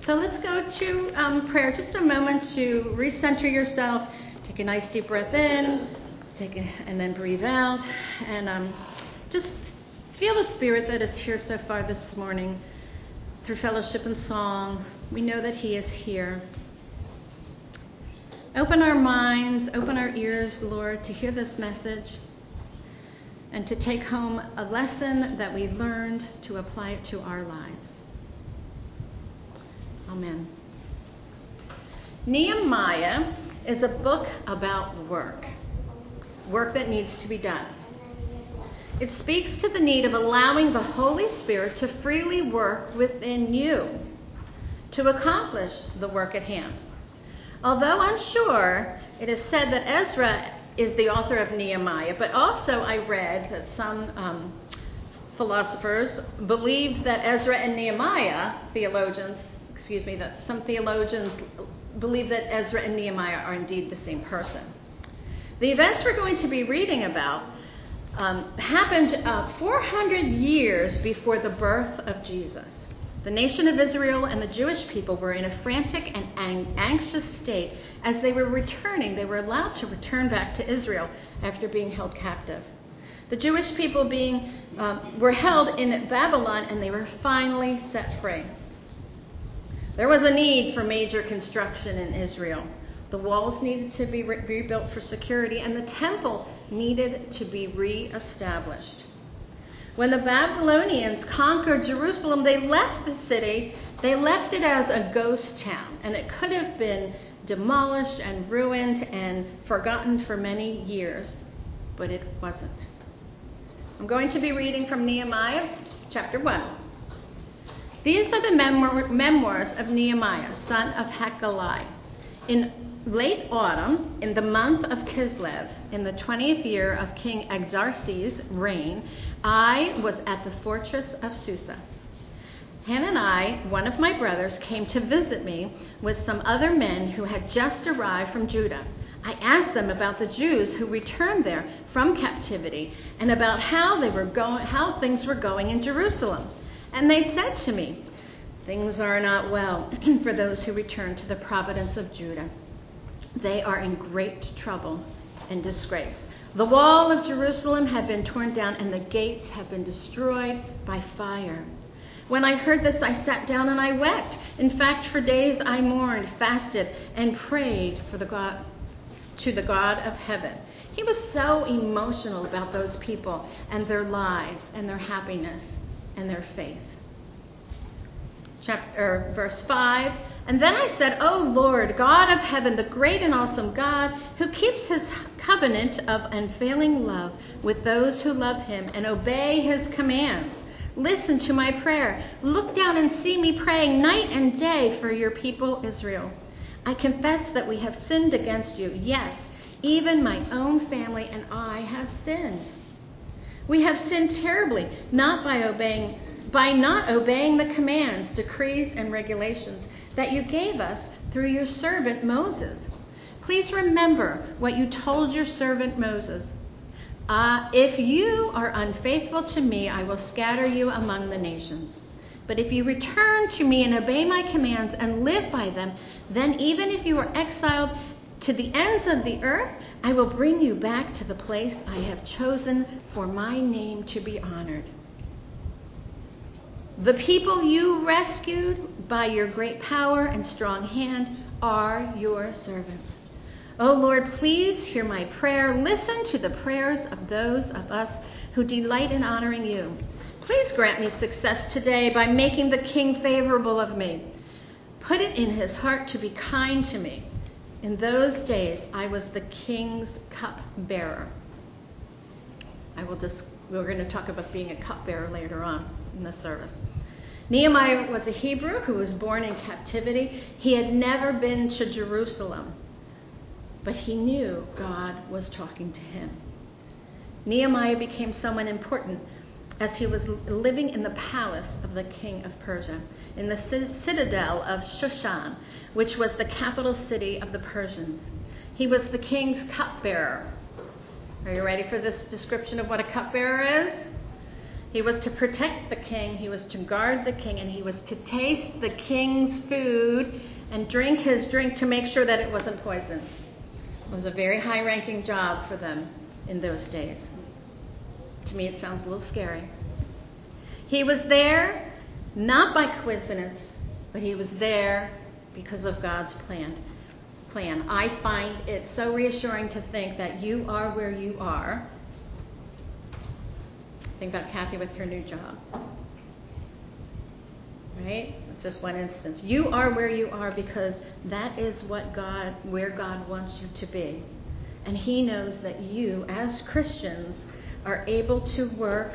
So let's go to prayer. Just a moment to recenter yourself. Take a nice deep breath in, and then breathe out, and just feel the Spirit that is here so far this morning through fellowship and song. We know that He is here. Open our minds, open our ears, Lord, to hear this message and to take home a lesson that we learned to apply it to our lives. Amen. Nehemiah is a book about work that needs to be done. It speaks to the need of allowing the Holy Spirit to freely work within you to accomplish the work at hand. Although unsure, it is said that Ezra is the author of Nehemiah, but also I read that some philosophers believe that Ezra and Nehemiah, that some theologians believe that Ezra and Nehemiah are indeed the same person. The events we're going to be reading about happened 400 years before the birth of Jesus. The nation of Israel and the Jewish people were in a frantic and anxious state as they were allowed to return back to Israel after being held captive. The Jewish people were held in Babylon, and they were finally set free. There was a need for major construction in Israel. The walls needed to be rebuilt for security, and the temple needed to be reestablished. When the Babylonians conquered Jerusalem, they left the city. They left it as a ghost town, and it could have been demolished and ruined and forgotten for many years, but it wasn't. I'm going to be reading from Nehemiah chapter 1. These are the memoirs of Nehemiah, son of Hakaliah. In late autumn, in the month of Kislev, in the 20th year of King Xerxes' reign, I was at the fortress of Susa. Hanani, one of my brothers, came to visit me with some other men who had just arrived from Judah. I asked them about the Jews who returned there from captivity and about how things were going in Jerusalem. And they said to me, "Things are not well for those who return to the province of Judah. They are in great trouble and disgrace. The wall of Jerusalem had been torn down, and the gates have been destroyed by fire." When I heard this, I sat down and I wept. In fact, for days I mourned, fasted, and prayed to the God of heaven. He was so emotional about those people and their lives and their happiness and their faith. Verse 5, "And then I said, 'O Lord, God of heaven, the great and awesome God, who keeps his covenant of unfailing love with those who love him and obey his commands, listen to my prayer. Look down and see me praying night and day for your people Israel. I confess that we have sinned against you. Yes, even my own family and I have sinned. We have sinned terribly, by not obeying the commands, decrees, and regulations that you gave us through your servant Moses. Please remember what you told your servant Moses. If you are unfaithful to me, I will scatter you among the nations. But if you return to me and obey my commands and live by them, then even if you are exiled to the ends of the earth, I will bring you back to the place I have chosen for my name to be honored. The people you rescued by your great power and strong hand are your servants. O Lord, please hear my prayer. Listen to the prayers of those of us who delight in honoring you. Please grant me success today by making the king favorable of me. Put it in his heart to be kind to me. In those days, I was the king's cupbearer." We're going to talk about being a cupbearer later on in the service. Nehemiah was a Hebrew who was born in captivity. He had never been to Jerusalem, but he knew God was talking to him. Nehemiah became someone important as he was living in the palace of the king of Persia, in the citadel of Shushan, which was the capital city of the Persians. He was the king's cupbearer. Are you ready for this description of what a cupbearer is? He was to protect the king, he was to guard the king, and he was to taste the king's food and drink his drink to make sure that it wasn't poisoned. It was a very high-ranking job for them in those days. To me, it sounds a little scary. He was there not by coincidence, but he was there because of God's plan. I find it so reassuring to think that you are where you are. Think about Kathy with her new job. Right? It's just one instance. You are where you are because that is where God wants you to be. And he knows that you, as Christians, are able to work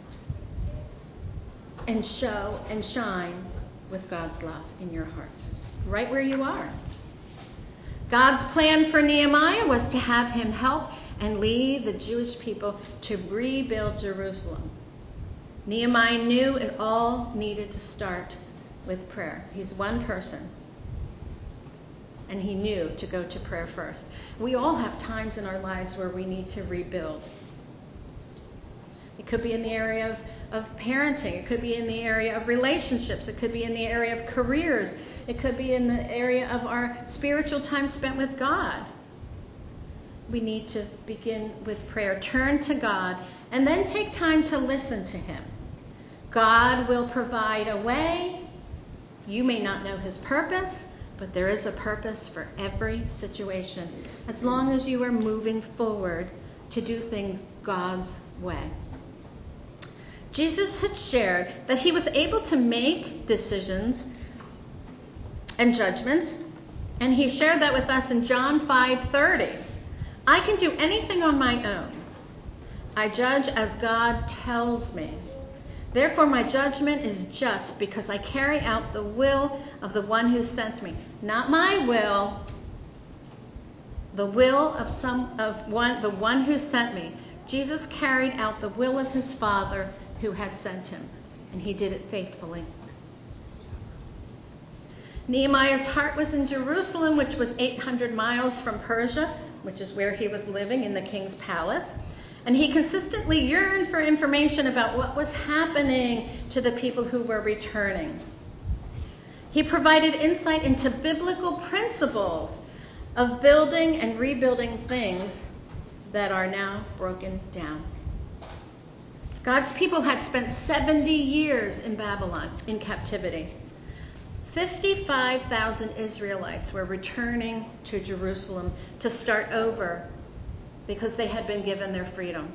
and show and shine with God's love in your hearts. Right where you are. God's plan for Nehemiah was to have him help and lead the Jewish people to rebuild Jerusalem. Nehemiah knew it all needed to start with prayer. He's one person. And he knew to go to prayer first. We all have times in our lives where we need to rebuild. It could be in the area of parenting. It could be in the area of relationships. It could be in the area of careers. It could be in the area of our spiritual time spent with God. We need to begin with prayer. Turn to God and then take time to listen to him. God will provide a way. You may not know his purpose, but there is a purpose for every situation, as long as you are moving forward to do things God's way. Jesus had shared that he was able to make decisions and judgments, and he shared that with us in John 5:30. I can do anything on my own. I judge as God tells me. Therefore, my judgment is just because I carry out the will of the one who sent me. Not my will, the will of the one who sent me. Jesus carried out the will of his Father who had sent him, and he did it faithfully. Nehemiah's heart was in Jerusalem, which was 800 miles from Persia, which is where he was living in the king's palace. And he consistently yearned for information about what was happening to the people who were returning. He provided insight into biblical principles of building and rebuilding things that are now broken down. God's people had spent 70 years in Babylon in captivity. 55,000 Israelites were returning to Jerusalem to start over because they had been given their freedom.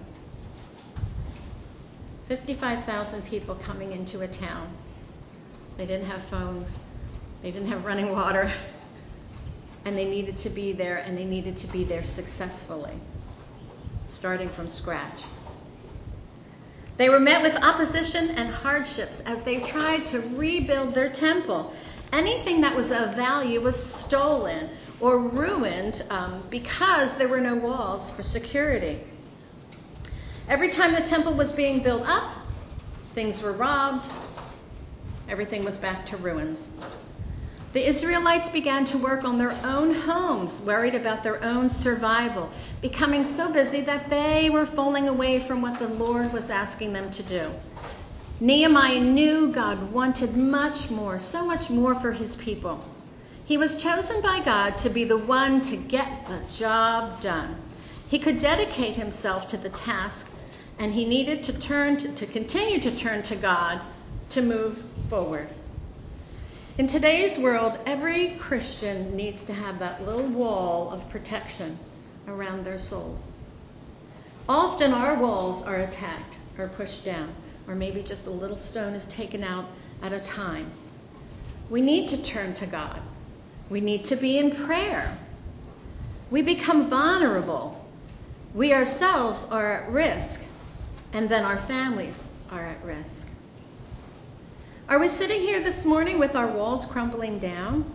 55,000 people coming into a town. They didn't have phones. They didn't have running water. And they needed to be there, and they needed to be there successfully, starting from scratch. They were met with opposition and hardships as they tried to rebuild their temple. Anything that was of value was stolen or ruined because there were no walls for security. Every time the temple was being built up, things were robbed. Everything was back to ruins. The Israelites began to work on their own homes, worried about their own survival, becoming so busy that they were falling away from what the Lord was asking them to do. Nehemiah knew God wanted much more, so much more for his people. He was chosen by God to be the one to get the job done. He could dedicate himself to the task, and he needed to continue to turn to God to move forward. In today's world, every Christian needs to have that little wall of protection around their souls. Often our walls are attacked or pushed down, or maybe just a little stone is taken out at a time. We need to turn to God. We need to be in prayer. We become vulnerable. We ourselves are at risk, and then our families are at risk. Are we sitting here this morning with our walls crumbling down?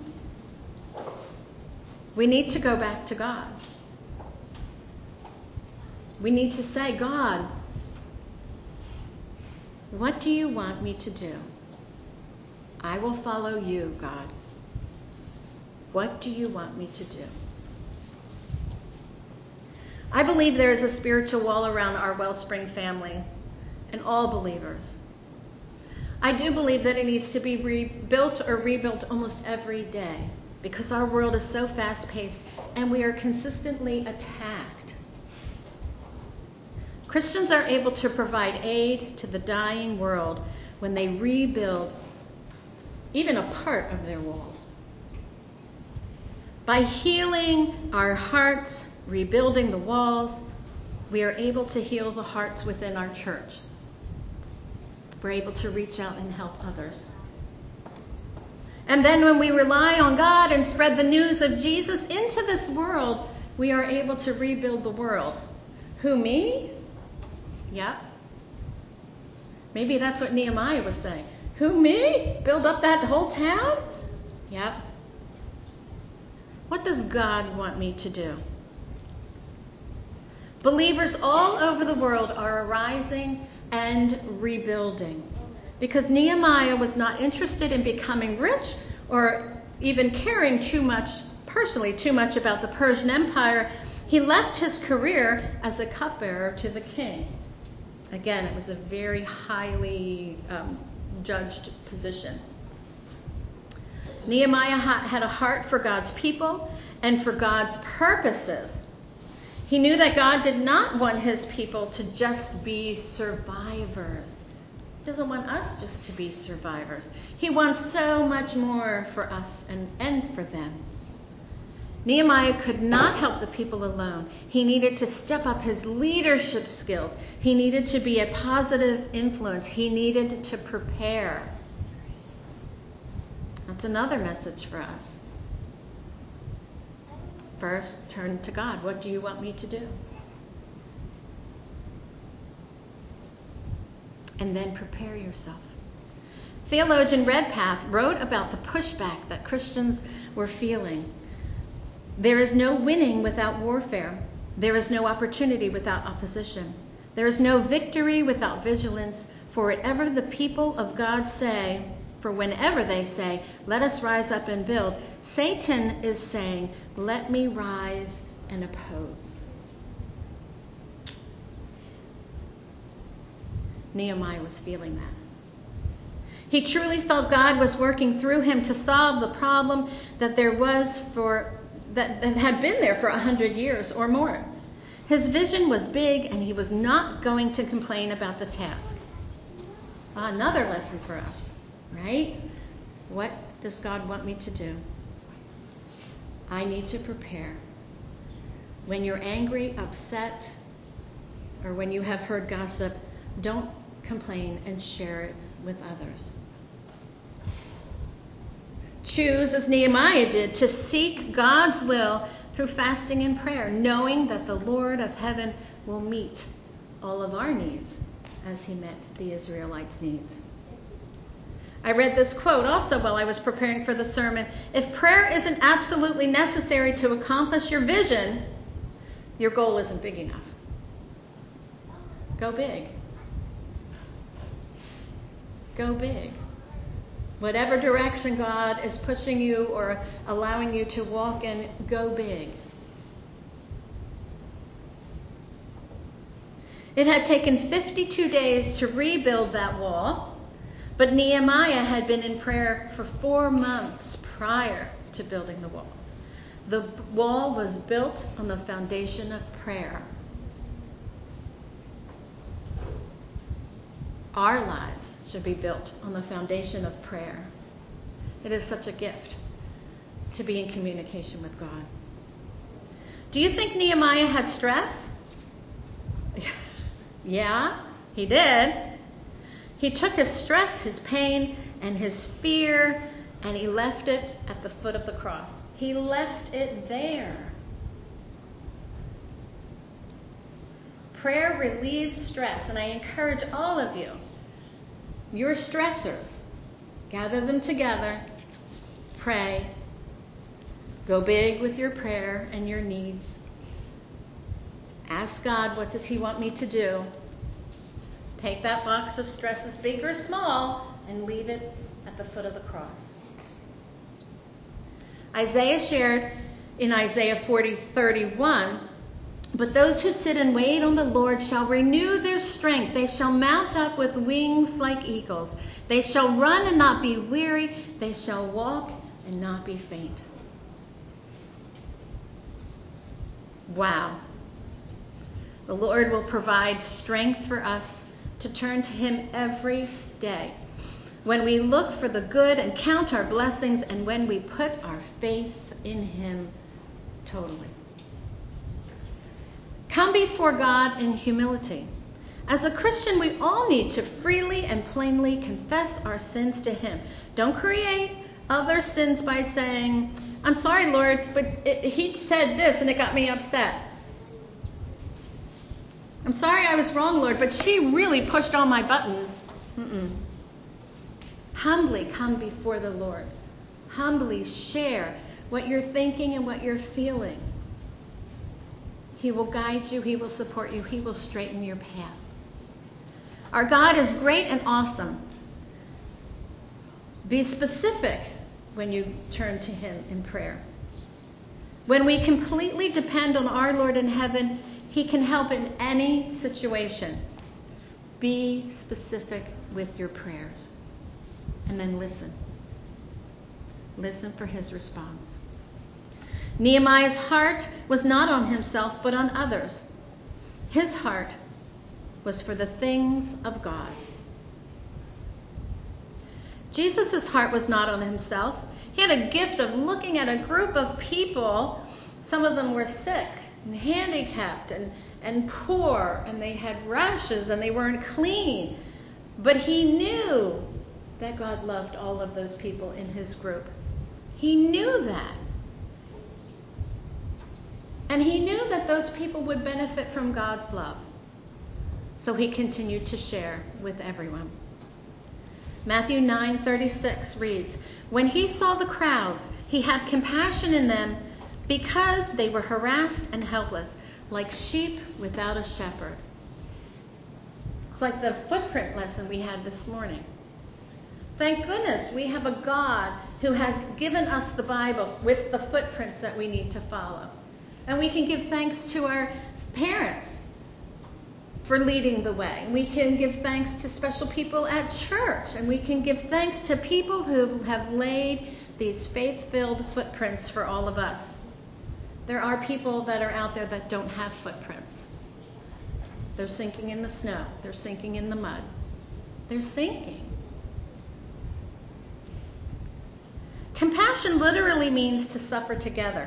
We need to go back to God. We need to say, God, what do you want me to do? I will follow you, God. What do you want me to do? I believe there is a spiritual wall around our Wellspring family, and all believers. I do believe that it needs to be rebuilt or rebuilt almost every day because our world is so fast-paced and we are consistently attacked. Christians are able to provide aid to the dying world when they rebuild even a part of their walls. By healing our hearts, rebuilding the walls, we are able to heal the hearts within our church. We're able to reach out and help others. And then when we rely on God and spread the news of Jesus into this world, we are able to rebuild the world. Who, me? Yep. Maybe that's what Nehemiah was saying. Who, me? Build up that whole town? Yep. What does God want me to do? Believers all over the world are arising and rebuilding because Nehemiah was not interested in becoming rich or even caring too much about the Persian Empire. He left his career as a cupbearer to the king. Again, it was a very highly judged position. Nehemiah had a heart for God's people and for God's purposes. He knew that God did not want his people to just be survivors. He doesn't want us just to be survivors. He wants so much more for us and for them. Nehemiah could not help the people alone. He needed to step up his leadership skills. He needed to be a positive influence. He needed to prepare. That's another message for us. First, turn to God. What do you want me to do? And then prepare yourself. Theologian Redpath wrote about the pushback that Christians were feeling. There is no winning without warfare. There is no opportunity without opposition. There is no victory without vigilance. For whatever the people of God say, for whenever they say, let us rise up and build, Satan is saying, let me rise and oppose. Nehemiah was feeling that. He truly felt God was working through him to solve the problem that there was that had been there for 100 years or more. His vision was big and he was not going to complain about the task. Another lesson for us, right? What does God want me to do? I need to prepare. When you're angry, upset, or when you have heard gossip, don't complain and share it with others. Choose, as Nehemiah did, to seek God's will through fasting and prayer, knowing that the Lord of heaven will meet all of our needs as he met the Israelites' needs. I read this quote also while I was preparing for the sermon. If prayer isn't absolutely necessary to accomplish your vision, your goal isn't big enough. Go big. Go big. Whatever direction God is pushing you or allowing you to walk in, go big. It had taken 52 days to rebuild that wall, but Nehemiah had been in prayer for 4 months prior to building the wall. The wall was built on the foundation of prayer. Our lives should be built on the foundation of prayer. It is such a gift to be in communication with God. Do you think Nehemiah had stress? Yeah, he did. He took his stress, his pain, and his fear, and he left it at the foot of the cross. He left it there. Prayer relieves stress, and I encourage all of you, your stressors, gather them together, pray, go big with your prayer and your needs. Ask God, what does he want me to do? Take that box of stresses, big or small, and leave it at the foot of the cross. Isaiah shared in Isaiah 40:31 But those who sit and wait on the Lord shall renew their strength. They shall mount up with wings like eagles. They shall run and not be weary. They shall walk and not be faint. Wow. The Lord will provide strength for us to turn to Him every day. When we look for the good and count our blessings, and when we put our faith in Him totally. Come before God in humility. As a Christian, we all need to freely and plainly confess our sins to Him. Don't create other sins by saying, I'm sorry, Lord, but He said this and it got me upset. I'm sorry I was wrong, Lord, but she really pushed all my buttons. Humbly come before the Lord. Humbly share what you're thinking and what you're feeling. He will guide you. He will support you. He will straighten your path. Our God is great and awesome. Be specific when you turn to Him in prayer. When we completely depend on our Lord in heaven, He can help in any situation. Be specific with your prayers. And then listen. Listen for His response. Nehemiah's heart was not on himself, but on others. His heart was for the things of God. Jesus' heart was not on himself. He had a gift of looking at a group of people. Some of them were sick and handicapped and poor, and they had rashes and they weren't clean. But he knew that God loved all of those people in his group. He knew that. And he knew that those people would benefit from God's love. So he continued to share with everyone. Matthew 9:36 reads, When he saw the crowds, he had compassion in them because they were harassed and helpless, like sheep without a shepherd. It's like the footprint lesson we had this morning. Thank goodness we have a God who has given us the Bible with the footprints that we need to follow. And we can give thanks to our parents for leading the way. We can give thanks to special people at church. And we can give thanks to people who have laid these faith-filled footprints for all of us. There are people that are out there that don't have footprints. They're sinking in the snow. They're sinking in the mud. They're sinking. Compassion literally means to suffer together.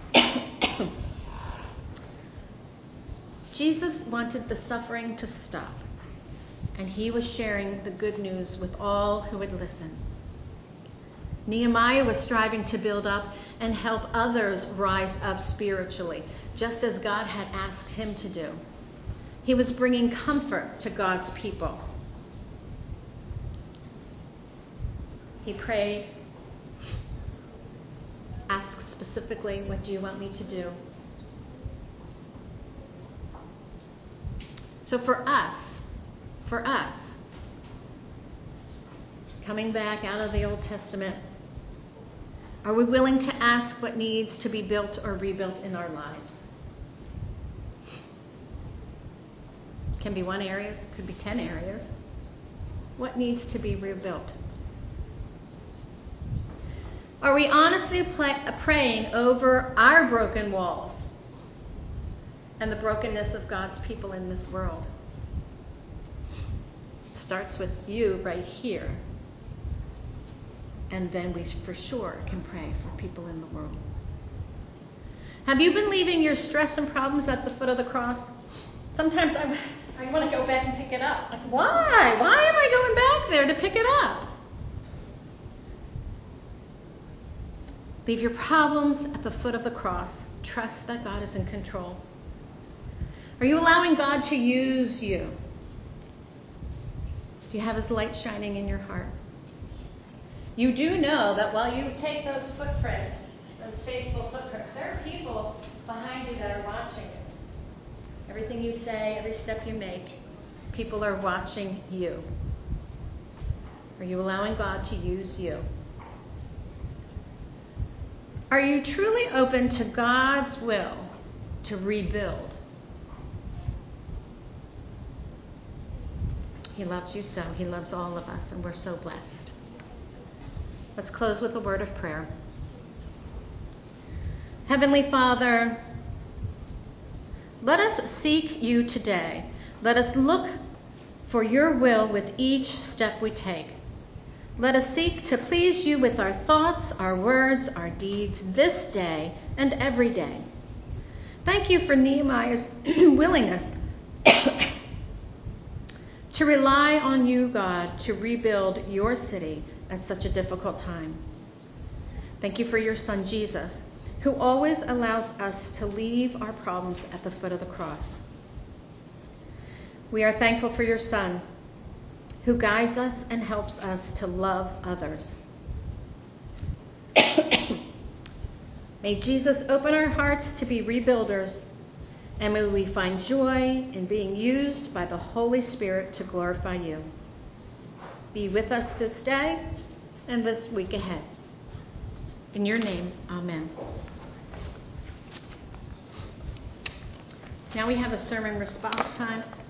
Jesus wanted the suffering to stop, and he was sharing the good news with all who would listen. Nehemiah was striving to build up and help others rise up spiritually, just as God had asked him to do. He was bringing comfort to God's people. He prayed, asked specifically, what do you want me to do? So for us, coming back out of the Old Testament, are we willing to ask what needs to be built or rebuilt in our lives? It can be one area, it could be 10 areas. What needs to be rebuilt? Are we honestly praying over our broken walls and the brokenness of God's people in this world? It starts with you right here. And then we for sure can pray for people in the world. Have you been leaving your stress and problems at the foot of the cross? Sometimes I want to go back and pick it up. Like, why? Why am I going back there to pick it up? Leave your problems at the foot of the cross. Trust that God is in control. Are you allowing God to use you? Do you have His light shining in your heart? You do know that while you take those footprints, those faithful footprints, there are people behind you that are watching you. Everything you say, every step you make, people are watching you. Are you allowing God to use you? Are you truly open to God's will to rebuild He loves you so. He loves all of us, and we're so blessed. Let's close with a word of prayer. Heavenly Father, let us seek you today. Let us look for your will with each step we take. Let us seek to please you with our thoughts, our words, our deeds this day and every day. Thank you for Nehemiah's willingness to rely on you, God, to rebuild your city at such a difficult time. Thank you for your son, Jesus, who always allows us to leave our problems at the foot of the cross. We are thankful for your son, who guides us and helps us to love others. May Jesus open our hearts to be rebuilders, and may we find joy in being used by the Holy Spirit to glorify you. Be with us this day and this week ahead. In your name, amen. Now we have a sermon response time.